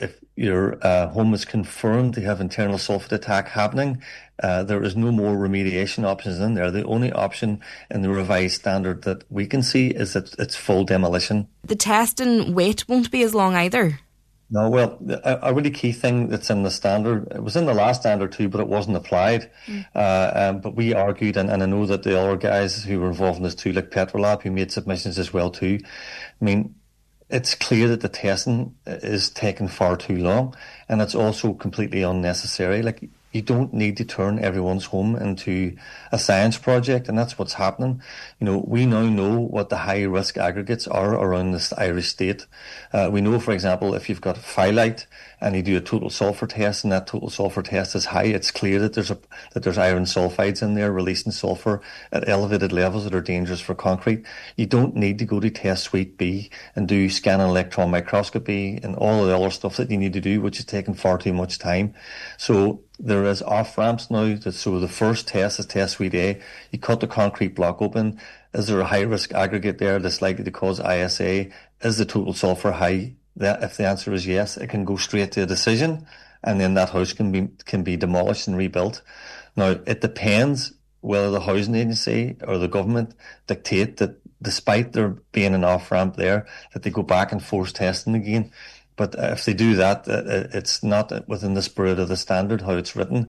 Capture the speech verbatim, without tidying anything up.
if your uh, home is confirmed to have internal sulfate attack happening, uh, there is no more remediation options in there. The only option in the revised standard that we can see is that it's full demolition. The testing wait won't be as long either. No, well, a, a really key thing that's in the standard, it was in the last standard too, but it wasn't applied. Mm. Uh, um, but we argued, and, and I know that the other guys who were involved in this too, like Petrolab, who made submissions as well too. I mean, it's clear that the testing is taking far too long, and it's also completely unnecessary. Like, you don't need to turn everyone's home into a science project, and that's what's happening. You know, we now know what the high risk aggregates are around this Irish state. Uh, we know, for example, if you've got phyllite and you do a total sulfur test, and that total sulfur test is high, it's clear that there's a that there's iron sulfides in there releasing sulfur at elevated levels that are dangerous for concrete. You don't need to go to test suite B and do scanning electron microscopy and all of the other stuff that you need to do, which is taking far too much time. So there is off-ramps now. That, so the first test is test suite A. You cut the concrete block open. Is there a high-risk aggregate there that's likely to cause I S A? Is the total sulfur high? That, if the answer is yes, it can go straight to a decision, and then that house can be can be demolished and rebuilt. Now, it depends whether the housing agency or the government dictate that, despite there being an off-ramp there, that they go back and force testing again. But if they do that, it's not within the spirit of the standard, how it's written.